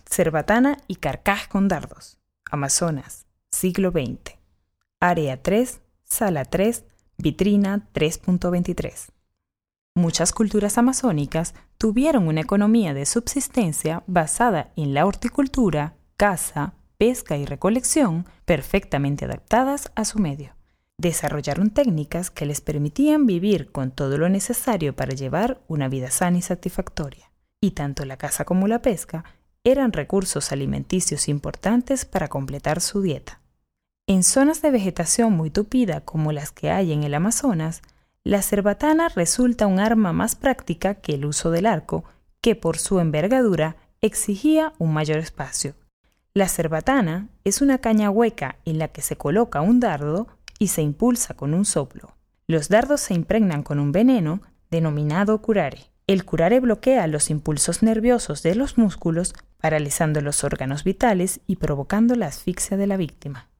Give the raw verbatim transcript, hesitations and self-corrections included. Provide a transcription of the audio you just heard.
Cerbatana y Carcaj con dardos. Amazonas, siglo veinte. Área tres, Sala tres, Vitrina tres punto veintitrés. Muchas culturas amazónicas tuvieron una economía de subsistencia basada en la horticultura, caza, pesca y recolección perfectamente adaptadas a su medio. Desarrollaron técnicas que les permitían vivir con todo lo necesario para llevar una vida sana y satisfactoria. Y tanto la caza como la pesca eran recursos alimenticios importantes para completar su dieta. En zonas de vegetación muy tupida como las que hay en el Amazonas, la cerbatana resulta un arma más práctica que el uso del arco, que por su envergadura exigía un mayor espacio. La cerbatana es una caña hueca en la que se coloca un dardo y se impulsa con un soplo. Los dardos se impregnan con un veneno denominado curare. El curare bloquea los impulsos nerviosos de los músculos, paralizando los órganos vitales y provocando la asfixia de la víctima.